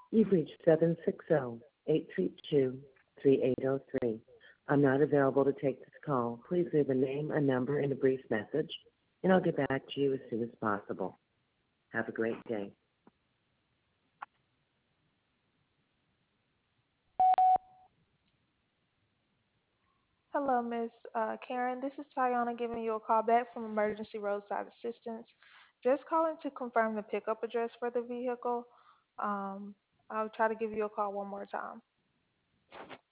You've reached 760-832-3803. I'm not available to take this call. Please leave a name, a number, and a brief message, and I'll get back to you as soon as possible. Have a great day. Hello, Miss Karen. This is Tayana giving you a call back from Emergency Roadside Assistance. Just calling to confirm the pickup address for the vehicle. Um, I'll try to give you a call one more time.